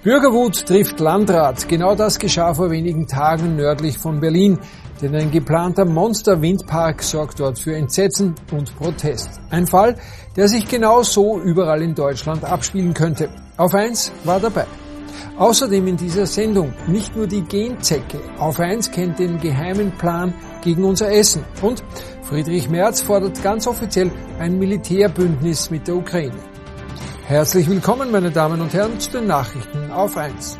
Bürgerwut trifft Landrat. Genau das geschah vor wenigen Tagen nördlich von Berlin. Denn ein geplanter Monster-Windpark sorgt dort für Entsetzen und Protest. Ein Fall, der sich genau so überall in Deutschland abspielen könnte. Auf 1 war dabei. Außerdem in dieser Sendung nicht nur die Genzecke. Auf 1 kennt den geheimen Plan gegen unser Essen. Und Friedrich Merz fordert ganz offiziell ein Militärbündnis mit der Ukraine. Herzlich willkommen, meine Damen und Herren, zu den Nachrichten auf 1.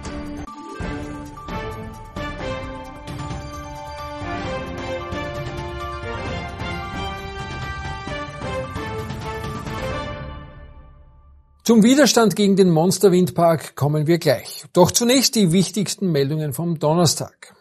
Zum Widerstand gegen den Monster-Windpark kommen wir gleich. Doch zunächst die wichtigsten Meldungen vom Donnerstag.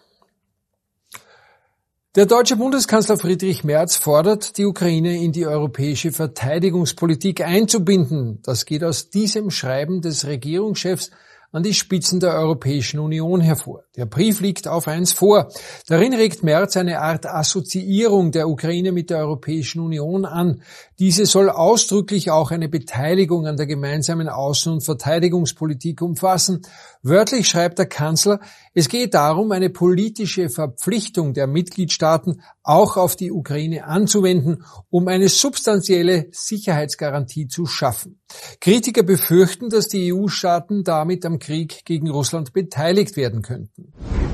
Der deutsche Bundeskanzler Friedrich Merz fordert, die Ukraine in die europäische Verteidigungspolitik einzubinden. Das geht aus diesem Schreiben des Regierungschefs an die Spitzen der Europäischen Union hervor. Der Brief liegt auf 1 vor. Darin regt Merz eine Art Assoziierung der Ukraine mit der Europäischen Union an. Diese soll ausdrücklich auch eine Beteiligung an der gemeinsamen Außen- und Verteidigungspolitik umfassen. Wörtlich schreibt der Kanzler, es geht darum, eine politische Verpflichtung der Mitgliedstaaten auch auf die Ukraine anzuwenden, um eine substanzielle Sicherheitsgarantie zu schaffen. Kritiker befürchten, dass die EU-Staaten damit am Krieg gegen Russland beteiligt werden könnten.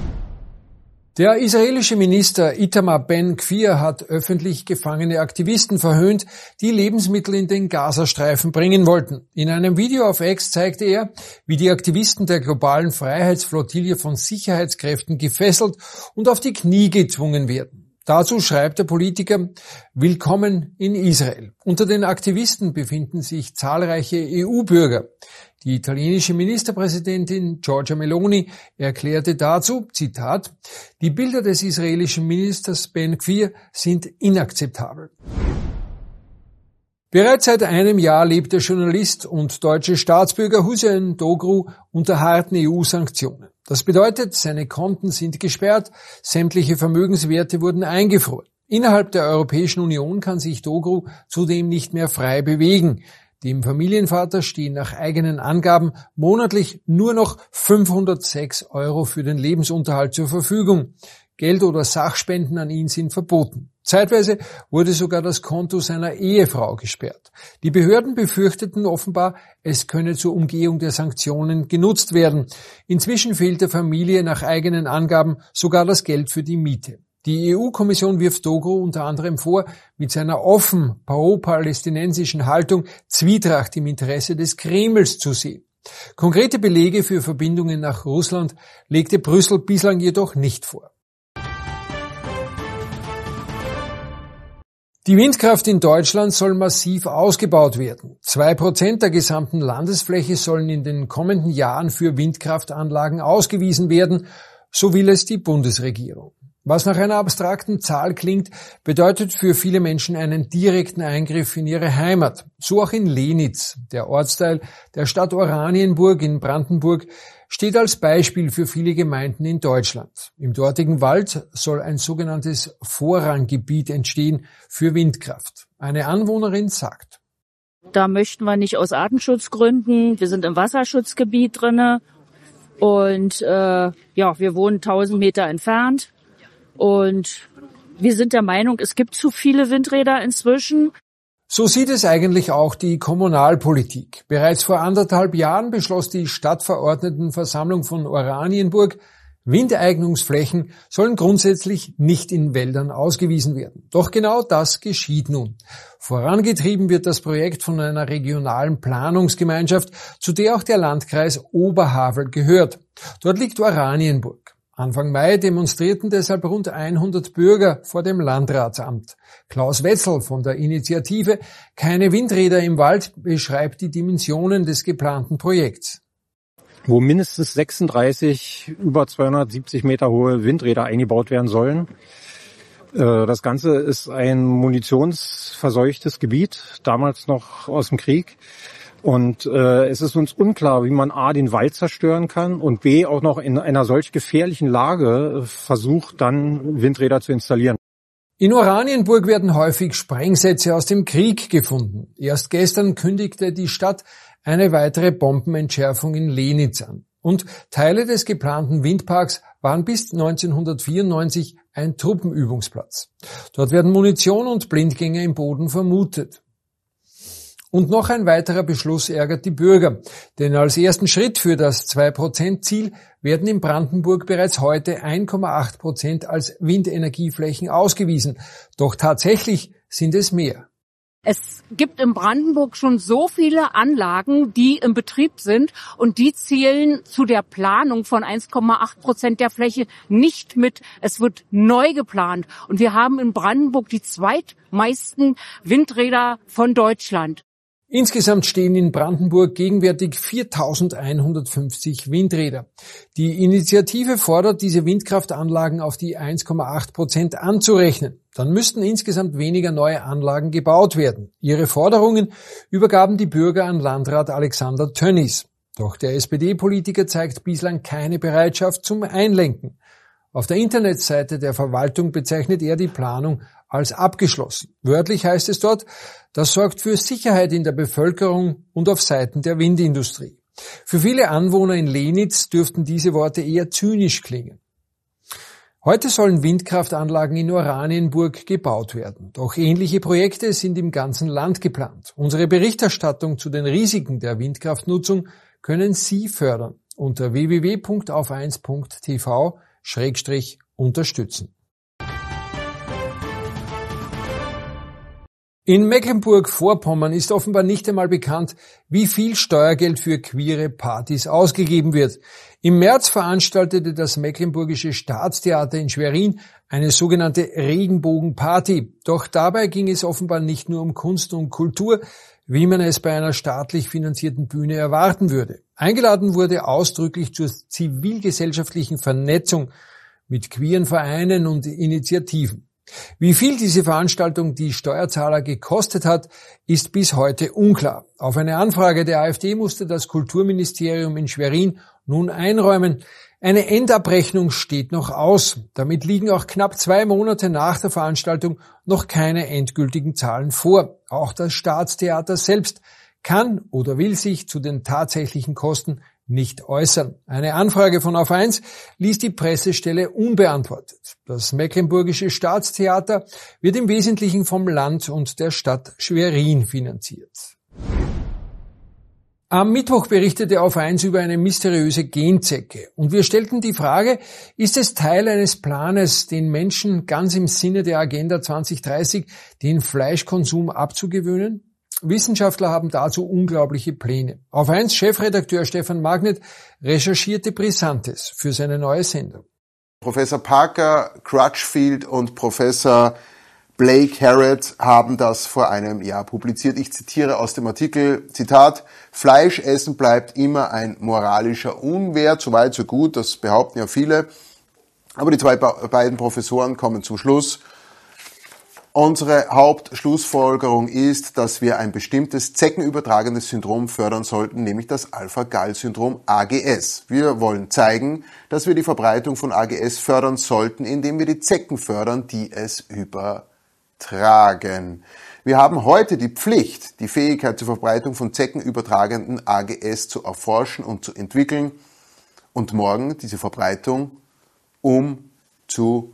Der israelische Minister Itamar Ben-Gvir hat öffentlich gefangene Aktivisten verhöhnt, die Lebensmittel in den Gazastreifen bringen wollten. In einem Video auf X zeigte er, wie die Aktivisten der globalen Freiheitsflottille von Sicherheitskräften gefesselt und auf die Knie gezwungen werden. Dazu schreibt der Politiker, Willkommen in Israel. Unter den Aktivisten befinden sich zahlreiche EU-Bürger. Die italienische Ministerpräsidentin Giorgia Meloni erklärte dazu, Zitat, die Bilder des israelischen Ministers Ben-Gvir sind inakzeptabel. Bereits seit einem Jahr lebt der Journalist und deutsche Staatsbürger Hüseyin Doğru unter harten EU-Sanktionen. Das bedeutet, seine Konten sind gesperrt, sämtliche Vermögenswerte wurden eingefroren. Innerhalb der Europäischen Union kann sich Doğru zudem nicht mehr frei bewegen. Dem Familienvater stehen nach eigenen Angaben monatlich nur noch 506 € für den Lebensunterhalt zur Verfügung. Geld- oder Sachspenden an ihn sind verboten. Zeitweise wurde sogar das Konto seiner Ehefrau gesperrt. Die Behörden befürchteten offenbar, es könne zur Umgehung der Sanktionen genutzt werden. Inzwischen fehlt der Familie nach eigenen Angaben sogar das Geld für die Miete. Die EU-Kommission wirft Doğru unter anderem vor, mit seiner offen pro-palästinensischen Haltung Zwietracht im Interesse des Kremls zu sehen. Konkrete Belege für Verbindungen nach Russland legte Brüssel bislang jedoch nicht vor. Die Windkraft in Deutschland soll massiv ausgebaut werden. 2% der gesamten Landesfläche sollen in den kommenden Jahren für Windkraftanlagen ausgewiesen werden, so will es die Bundesregierung. Was nach einer abstrakten Zahl klingt, bedeutet für viele Menschen einen direkten Eingriff in ihre Heimat. So auch in Lenitz. Der Ortsteil der Stadt Oranienburg in Brandenburg steht als Beispiel für viele Gemeinden in Deutschland. Im dortigen Wald soll ein sogenanntes Vorranggebiet entstehen für Windkraft. Eine Anwohnerin sagt: Da möchten wir nicht aus Artenschutzgründen. Wir sind im Wasserschutzgebiet drinne und wir wohnen 1000 Meter entfernt. Und wir sind der Meinung, es gibt zu viele Windräder inzwischen. So sieht es eigentlich auch die Kommunalpolitik. Bereits vor 1,5 Jahren beschloss die Stadtverordnetenversammlung von Oranienburg, Windeignungsflächen sollen grundsätzlich nicht in Wäldern ausgewiesen werden. Doch genau das geschieht nun. Vorangetrieben wird das Projekt von einer regionalen Planungsgemeinschaft, zu der auch der Landkreis Oberhavel gehört. Dort liegt Oranienburg. Anfang Mai demonstrierten deshalb rund 100 Bürger vor dem Landratsamt. Klaus Wetzel von der Initiative Keine Windräder im Wald beschreibt die Dimensionen des geplanten Projekts. Wo mindestens 36 über 270 Meter hohe Windräder eingebaut werden sollen. Das Ganze ist ein munitionsverseuchtes Gebiet, damals noch aus dem Krieg. Und es ist uns unklar, wie man A, den Wald zerstören kann und B, auch noch in einer solch gefährlichen Lage versucht, dann Windräder zu installieren. In Oranienburg werden häufig Sprengsätze aus dem Krieg gefunden. Erst gestern kündigte die Stadt eine weitere Bombenentschärfung in Lenitz an. Und Teile des geplanten Windparks waren bis 1994 ein Truppenübungsplatz. Dort werden Munition und Blindgänger im Boden vermutet. Und noch ein weiterer Beschluss ärgert die Bürger, denn als ersten Schritt für das 2%-Ziel werden in Brandenburg bereits heute 1,8% als Windenergieflächen ausgewiesen. Doch tatsächlich sind es mehr. Es gibt in Brandenburg schon so viele Anlagen, die im Betrieb sind und die zählen zu der Planung von 1,8% der Fläche nicht mit. Es wird neu geplant und wir haben in Brandenburg die zweitmeisten Windräder von Deutschland. Insgesamt stehen in Brandenburg gegenwärtig 4.150 Windräder. Die Initiative fordert, diese Windkraftanlagen auf die 1,8% anzurechnen. Dann müssten insgesamt weniger neue Anlagen gebaut werden. Ihre Forderungen übergaben die Bürger an Landrat Alexander Tönnies. Doch der SPD-Politiker zeigt bislang keine Bereitschaft zum Einlenken. Auf der Internetseite der Verwaltung bezeichnet er die Planung als abgeschlossen. Wörtlich heißt es dort, das sorgt für Sicherheit in der Bevölkerung und auf Seiten der Windindustrie. Für viele Anwohner in Lenitz dürften diese Worte eher zynisch klingen. Heute sollen Windkraftanlagen in Oranienburg gebaut werden. Doch ähnliche Projekte sind im ganzen Land geplant. Unsere Berichterstattung zu den Risiken der Windkraftnutzung können Sie fördern unter www.auf1.tv/unterstützen. In Mecklenburg-Vorpommern ist offenbar nicht einmal bekannt, wie viel Steuergeld für queere Partys ausgegeben wird. Im März veranstaltete das Mecklenburgische Staatstheater in Schwerin eine sogenannte Regenbogenparty. Doch dabei ging es offenbar nicht nur um Kunst und Kultur, wie man es bei einer staatlich finanzierten Bühne erwarten würde. Eingeladen wurde ausdrücklich zur zivilgesellschaftlichen Vernetzung mit queeren Vereinen und Initiativen. Wie viel diese Veranstaltung die Steuerzahler gekostet hat, ist bis heute unklar. Auf eine Anfrage der AfD musste das Kulturministerium in Schwerin nun einräumen, eine Endabrechnung steht noch aus. Damit liegen auch knapp 2 Monate nach der Veranstaltung noch keine endgültigen Zahlen vor. Auch das Staatstheater selbst kann oder will sich zu den tatsächlichen Kosten nicht äußern. Eine Anfrage von Auf 1 ließ die Pressestelle unbeantwortet. Das Mecklenburgische Staatstheater wird im Wesentlichen vom Land und der Stadt Schwerin finanziert. Am Mittwoch berichtete Auf 1 über eine mysteriöse Genzecke. Und wir stellten die Frage, ist es Teil eines Planes, den Menschen ganz im Sinne der Agenda 2030 den Fleischkonsum abzugewöhnen? Wissenschaftler haben dazu unglaubliche Pläne. Auf 1 Chefredakteur Stefan Magnet recherchierte Brisantes für seine neue Sendung. Professor Parker Crutchfield und Professor Blake Harrod haben das vor einem Jahr publiziert. Ich zitiere aus dem Artikel, Zitat, Fleischessen bleibt immer ein moralischer Unwert, so weit, so gut, das behaupten ja viele. Aber die beiden Professoren kommen zum Schluss, unsere Hauptschlussfolgerung ist, dass wir ein bestimmtes zeckenübertragendes Syndrom fördern sollten, nämlich das Alpha-Gal-Syndrom AGS. Wir wollen zeigen, dass wir die Verbreitung von AGS fördern sollten, indem wir die Zecken fördern, die es übertragen. Wir haben heute die Pflicht, die Fähigkeit zur Verbreitung von zeckenübertragenden AGS zu erforschen und zu entwickeln und morgen diese Verbreitung umzusetzen.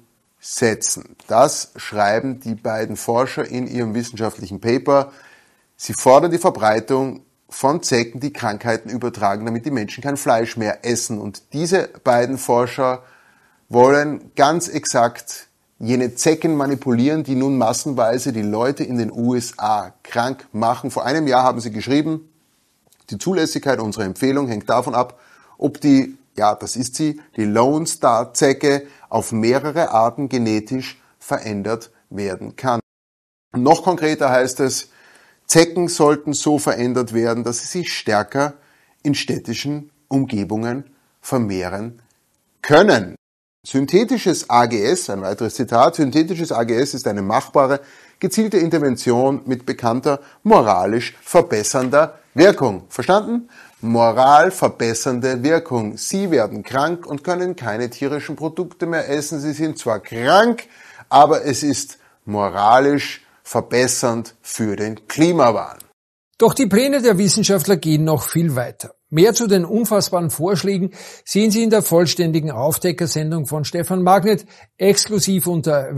Das schreiben die beiden Forscher in ihrem wissenschaftlichen Paper. Sie fordern die Verbreitung von Zecken, die Krankheiten übertragen, damit die Menschen kein Fleisch mehr essen. Und diese beiden Forscher wollen ganz exakt jene Zecken manipulieren, die nun massenweise die Leute in den USA krank machen. Vor einem Jahr haben sie geschrieben, die Zulässigkeit unserer Empfehlung hängt davon ab, ob die Lone Star Zecke auf mehrere Arten genetisch verändert werden kann. Noch konkreter heißt es, Zecken sollten so verändert werden, dass sie sich stärker in städtischen Umgebungen vermehren können. Synthetisches AGS, ein weiteres Zitat, synthetisches AGS ist eine machbare, gezielte Intervention mit bekannter moralisch verbessernder Wirkung. Verstanden? Moralverbessernde Wirkung. Sie werden krank und können keine tierischen Produkte mehr essen. Sie sind zwar krank, aber es ist moralisch verbessernd für den Klimawandel. Doch die Pläne der Wissenschaftler gehen noch viel weiter. Mehr zu den unfassbaren Vorschlägen sehen Sie in der vollständigen Aufdeckersendung von Stefan Magnet, exklusiv unter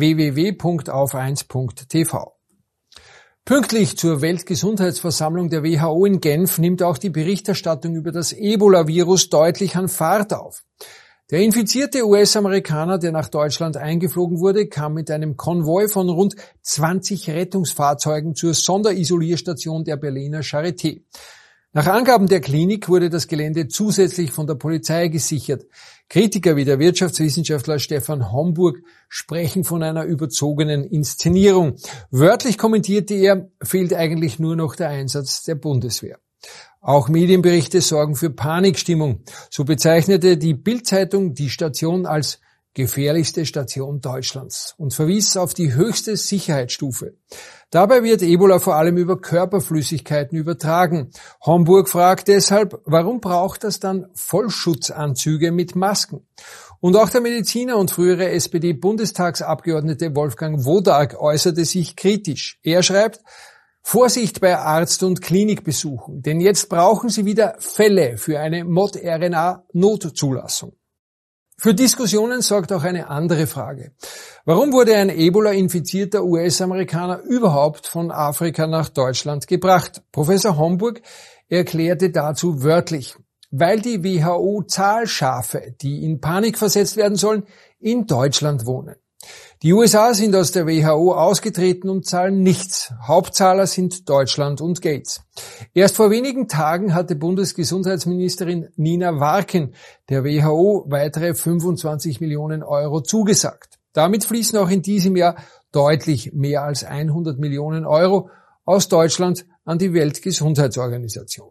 www.auf1.tv. Pünktlich zur Weltgesundheitsversammlung der WHO in Genf nimmt auch die Berichterstattung über das Ebola-Virus deutlich an Fahrt auf. Der infizierte US-Amerikaner, der nach Deutschland eingeflogen wurde, kam mit einem Konvoi von rund 20 Rettungsfahrzeugen zur Sonderisolierstation der Berliner Charité. Nach Angaben der Klinik wurde das Gelände zusätzlich von der Polizei gesichert. Kritiker wie der Wirtschaftswissenschaftler Stefan Homburg sprechen von einer überzogenen Inszenierung. Wörtlich kommentierte er, fehlt eigentlich nur noch der Einsatz der Bundeswehr. Auch Medienberichte sorgen für Panikstimmung. So bezeichnete die Bild-Zeitung die Station als gefährlichste Station Deutschlands und verwies auf die höchste Sicherheitsstufe. Dabei wird Ebola vor allem über Körperflüssigkeiten übertragen. Homburg fragt deshalb, warum braucht das dann Vollschutzanzüge mit Masken? Und auch der Mediziner und frühere SPD-Bundestagsabgeordnete Wolfgang Wodarg äußerte sich kritisch. Er schreibt, Vorsicht bei Arzt- und Klinikbesuchen, denn jetzt brauchen Sie wieder Fälle für eine Mod-RNA-Notzulassung. Für Diskussionen sorgt auch eine andere Frage. Warum wurde ein Ebola-infizierter US-Amerikaner überhaupt von Afrika nach Deutschland gebracht? Professor Homburg erklärte dazu wörtlich, weil die WHO-Zahlschafe, die in Panik versetzt werden sollen, in Deutschland wohnen. Die USA sind aus der WHO ausgetreten und zahlen nichts. Hauptzahler sind Deutschland und Gates. Erst vor wenigen Tagen hatte Bundesgesundheitsministerin Nina Warken der WHO weitere 25 Millionen Euro zugesagt. Damit fließen auch in diesem Jahr deutlich mehr als 100 Millionen Euro aus Deutschland an die Weltgesundheitsorganisation.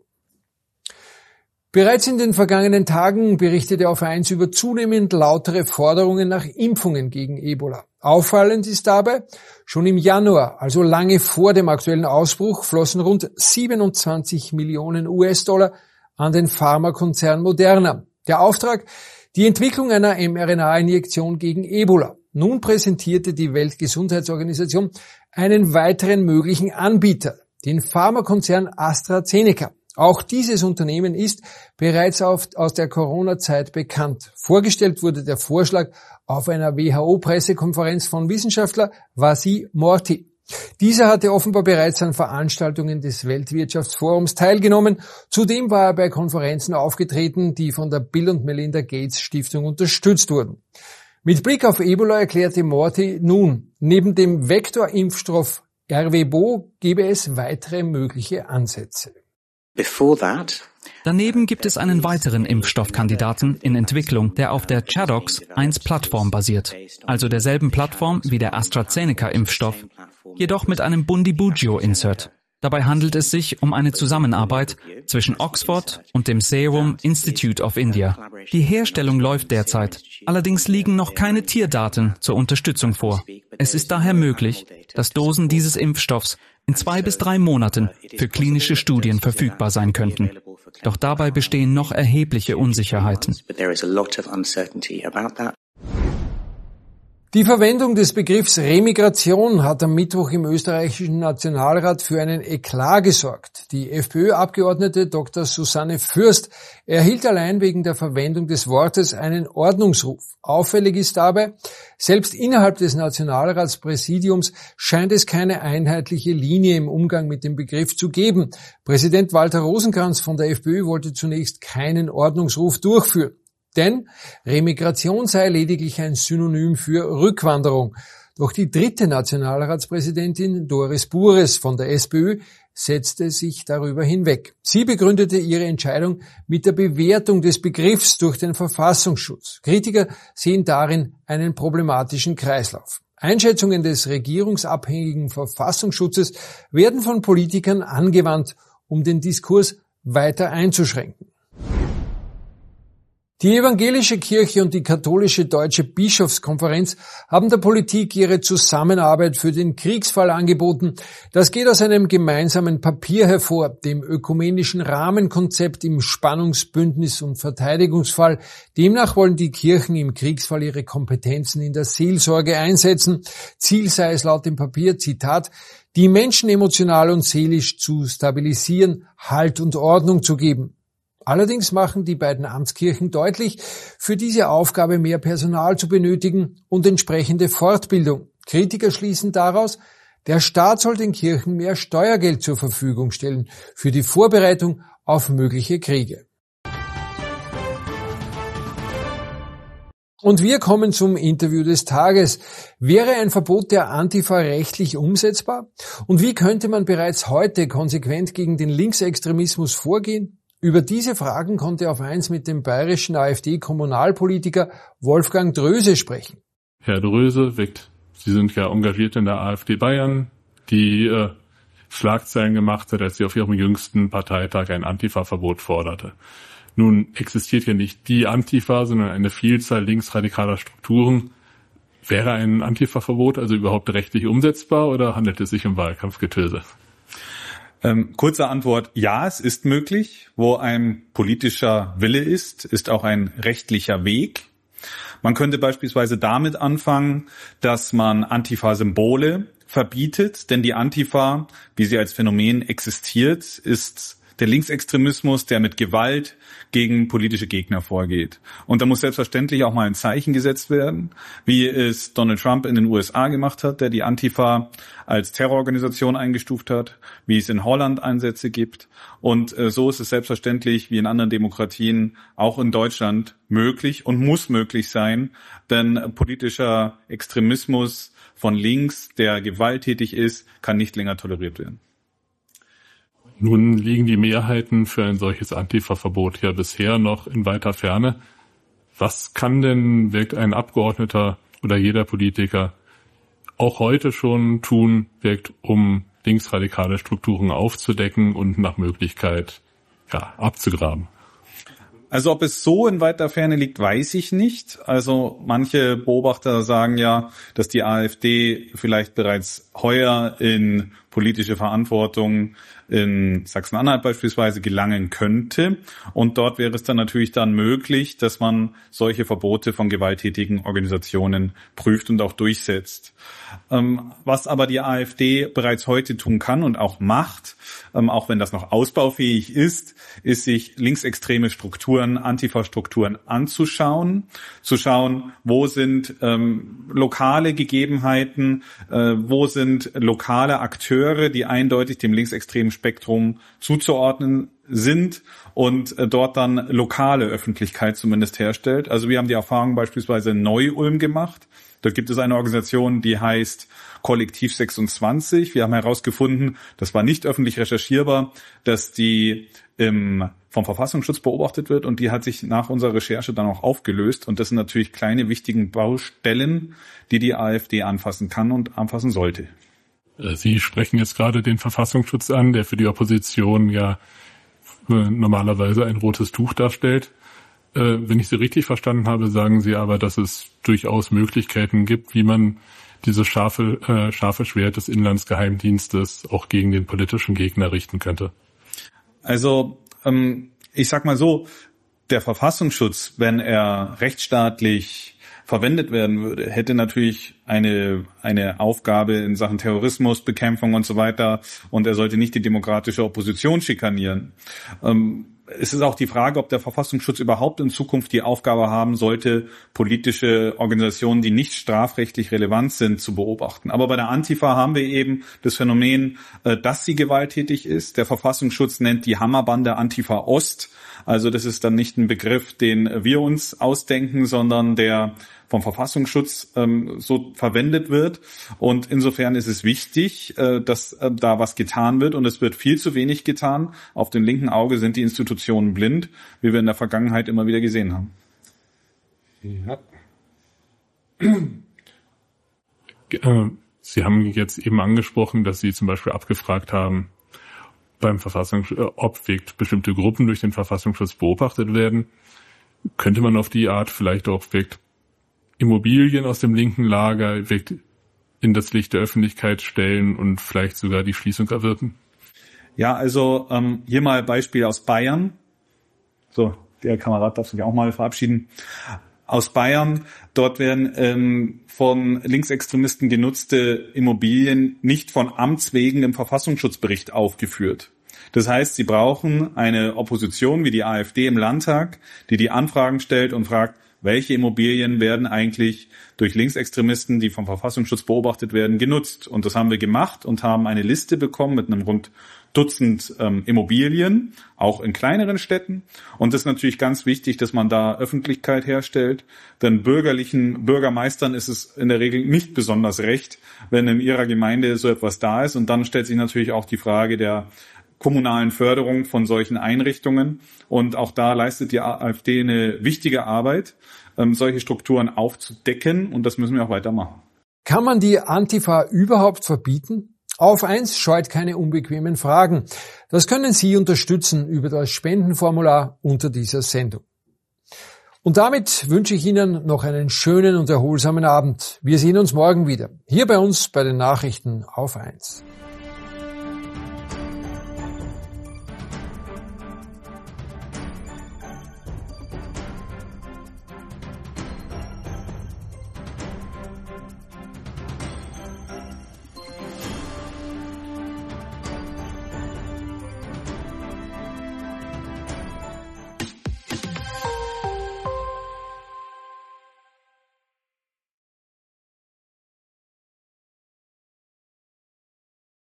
Bereits in den vergangenen Tagen berichtete Auf1 über zunehmend lautere Forderungen nach Impfungen gegen Ebola. Auffallend ist dabei, schon im Januar, also lange vor dem aktuellen Ausbruch, flossen rund 27 Millionen US-Dollar an den Pharmakonzern Moderna. Der Auftrag, die Entwicklung einer mRNA-Injektion gegen Ebola. Nun präsentierte die Weltgesundheitsorganisation einen weiteren möglichen Anbieter, den Pharmakonzern AstraZeneca. Auch dieses Unternehmen ist bereits aus der Corona-Zeit bekannt. Vorgestellt wurde der Vorschlag auf einer WHO-Pressekonferenz von Wissenschaftler Vasi Morti. Dieser hatte offenbar bereits an Veranstaltungen des Weltwirtschaftsforums teilgenommen. Zudem war er bei Konferenzen aufgetreten, die von der Bill und Melinda Gates Stiftung unterstützt wurden. Mit Blick auf Ebola erklärte Morti nun, neben dem Vektorimpfstoff Ervebo gebe es weitere mögliche Ansätze. Daneben gibt es einen weiteren Impfstoffkandidaten in Entwicklung, der auf der ChAdOx-1-Plattform basiert, also derselben Plattform wie der AstraZeneca-Impfstoff, jedoch mit einem Bundibugyo-Insert. Dabei handelt es sich um eine Zusammenarbeit zwischen Oxford und dem Serum Institute of India. Die Herstellung läuft derzeit, allerdings liegen noch keine Tierdaten zur Unterstützung vor. Es ist daher möglich, dass Dosen dieses Impfstoffs in 2 bis 3 Monaten für klinische Studien verfügbar sein könnten. Doch dabei bestehen noch erhebliche Unsicherheiten. Die Verwendung des Begriffs Remigration hat am Mittwoch im österreichischen Nationalrat für einen Eklat gesorgt. Die FPÖ-Abgeordnete Dr. Susanne Fürst erhielt allein wegen der Verwendung des Wortes einen Ordnungsruf. Auffällig ist dabei, selbst innerhalb des Nationalratspräsidiums scheint es keine einheitliche Linie im Umgang mit dem Begriff zu geben. Präsident Walter Rosenkranz von der FPÖ wollte zunächst keinen Ordnungsruf durchführen. Denn Remigration sei lediglich ein Synonym für Rückwanderung. Doch die dritte Nationalratspräsidentin Doris Bures von der SPÖ setzte sich darüber hinweg. Sie begründete ihre Entscheidung mit der Bewertung des Begriffs durch den Verfassungsschutz. Kritiker sehen darin einen problematischen Kreislauf. Einschätzungen des regierungsabhängigen Verfassungsschutzes werden von Politikern angewandt, um den Diskurs weiter einzuschränken. Die evangelische Kirche und die katholische Deutsche Bischofskonferenz haben der Politik ihre Zusammenarbeit für den Kriegsfall angeboten. Das geht aus einem gemeinsamen Papier hervor, dem ökumenischen Rahmenkonzept im Spannungsbündnis und Verteidigungsfall. Demnach wollen die Kirchen im Kriegsfall ihre Kompetenzen in der Seelsorge einsetzen. Ziel sei es laut dem Papier, Zitat, die Menschen emotional und seelisch zu stabilisieren, Halt und Ordnung zu geben. Allerdings machen die beiden Amtskirchen deutlich, für diese Aufgabe mehr Personal zu benötigen und entsprechende Fortbildung. Kritiker schließen daraus, der Staat soll den Kirchen mehr Steuergeld zur Verfügung stellen für die Vorbereitung auf mögliche Kriege. Und wir kommen zum Interview des Tages. Wäre ein Verbot der Antifa rechtlich umsetzbar? Und wie könnte man bereits heute konsequent gegen den Linksextremismus vorgehen? Über diese Fragen konnte Auf 1 mit dem bayerischen AfD-Kommunalpolitiker Wolfgang Dröse sprechen. Herr Dröse, Sie sind ja engagiert in der AfD Bayern, die Schlagzeilen gemacht hat, als sie auf ihrem jüngsten Parteitag ein Antifa-Verbot forderte. Nun existiert hier nicht die Antifa, sondern eine Vielzahl linksradikaler Strukturen. Wäre ein Antifa-Verbot also überhaupt rechtlich umsetzbar oder handelt es sich um Wahlkampfgetöse? Kurze Antwort, ja, es ist möglich. Wo ein politischer Wille ist auch ein rechtlicher Weg. Man könnte beispielsweise damit anfangen, dass man Antifa-Symbole verbietet, denn die Antifa, wie sie als Phänomen existiert, ist der Linksextremismus, der mit Gewalt gegen politische Gegner vorgeht. Und da muss selbstverständlich auch mal ein Zeichen gesetzt werden, wie es Donald Trump in den USA gemacht hat, der die Antifa als Terrororganisation eingestuft hat, wie es in Holland Ansätze gibt. Und so ist es selbstverständlich, wie in anderen Demokratien, auch in Deutschland möglich und muss möglich sein, denn politischer Extremismus von links, der gewalttätig ist, kann nicht länger toleriert werden. Nun liegen die Mehrheiten für ein solches Antifa-Verbot ja bisher noch in weiter Ferne. Was kann denn wirkt ein Abgeordneter oder jeder Politiker auch heute schon tun, um linksradikale Strukturen aufzudecken und nach Möglichkeit abzugraben? Also ob es so in weiter Ferne liegt, weiß ich nicht. Also manche Beobachter sagen ja, dass die AfD vielleicht bereits heuer in politische Verantwortung in Sachsen-Anhalt beispielsweise gelangen könnte. Und dort wäre es dann natürlich möglich, dass man solche Verbote von gewalttätigen Organisationen prüft und auch durchsetzt. Was aber die AfD bereits heute tun kann und auch macht, auch wenn das noch ausbaufähig ist sich linksextreme Strukturen, Antifa-Strukturen anzuschauen, zu schauen, wo sind lokale Gegebenheiten, wo sind lokale Akteure, die eindeutig dem linksextremen Spektrum zuzuordnen sind und dort dann lokale Öffentlichkeit zumindest herstellt. Also wir haben die Erfahrung beispielsweise in Neu-Ulm gemacht. Dort gibt es eine Organisation, die heißt Kollektiv 26. Wir haben herausgefunden, das war nicht öffentlich recherchierbar, dass die vom Verfassungsschutz beobachtet wird und die hat sich nach unserer Recherche dann auch aufgelöst. Und das sind natürlich kleine, wichtige Baustellen, die AfD anfassen kann und anfassen sollte. Sie sprechen jetzt gerade den Verfassungsschutz an, der für die Opposition ja normalerweise ein rotes Tuch darstellt. Wenn ich Sie richtig verstanden habe, sagen Sie aber, dass es durchaus Möglichkeiten gibt, wie man dieses scharfe Schwert des Inlandsgeheimdienstes auch gegen den politischen Gegner richten könnte. Also ich sag mal so, der Verfassungsschutz, wenn er rechtsstaatlich verwendet werden würde, hätte natürlich eine Aufgabe in Sachen Terrorismusbekämpfung und so weiter, und er sollte nicht die demokratische Opposition schikanieren. Es ist auch die Frage, ob der Verfassungsschutz überhaupt in Zukunft die Aufgabe haben sollte, politische Organisationen, die nicht strafrechtlich relevant sind, zu beobachten. Aber bei der Antifa haben wir eben das Phänomen, dass sie gewalttätig ist. Der Verfassungsschutz nennt die Hammerbande Antifa Ost. Also das ist dann nicht ein Begriff, den wir uns ausdenken, sondern der vom Verfassungsschutz so verwendet wird. Und insofern ist es wichtig, dass da was getan wird. Und es wird viel zu wenig getan. Auf dem linken Auge sind die Institutionen blind, wie wir in der Vergangenheit immer wieder gesehen haben. Ja. Sie haben jetzt eben angesprochen, dass Sie zum Beispiel abgefragt haben, beim Verfassungsschutz, ob bestimmte Gruppen durch den Verfassungsschutz beobachtet werden. Könnte man auf die Art vielleicht auch Immobilien aus dem linken Lager in das Licht der Öffentlichkeit stellen und vielleicht sogar die Schließung erwirken? Ja, also hier mal Beispiel aus Bayern. So, der Kamerad darf sich auch mal verabschieden. Aus Bayern, dort werden von Linksextremisten genutzte Immobilien nicht von Amts wegen im Verfassungsschutzbericht aufgeführt. Das heißt, sie brauchen eine Opposition wie die AfD im Landtag, die Anfragen stellt und fragt, welche Immobilien werden eigentlich durch Linksextremisten, die vom Verfassungsschutz beobachtet werden, genutzt. Und das haben wir gemacht und haben eine Liste bekommen mit einem rund Dutzend Immobilien, auch in kleineren Städten. Und das ist natürlich ganz wichtig, dass man da Öffentlichkeit herstellt. Denn bürgerlichen Bürgermeistern ist es in der Regel nicht besonders recht, wenn in ihrer Gemeinde so etwas da ist. Und dann stellt sich natürlich auch die Frage der kommunalen Förderung von solchen Einrichtungen. Und auch da leistet die AfD eine wichtige Arbeit, solche Strukturen aufzudecken. Und das müssen wir auch weitermachen. Kann man die Antifa überhaupt verbieten? Auf 1 scheut keine unbequemen Fragen. Das können Sie unterstützen über das Spendenformular unter dieser Sendung. Und damit wünsche ich Ihnen noch einen schönen und erholsamen Abend. Wir sehen uns morgen wieder, hier bei uns bei den Nachrichten auf 1.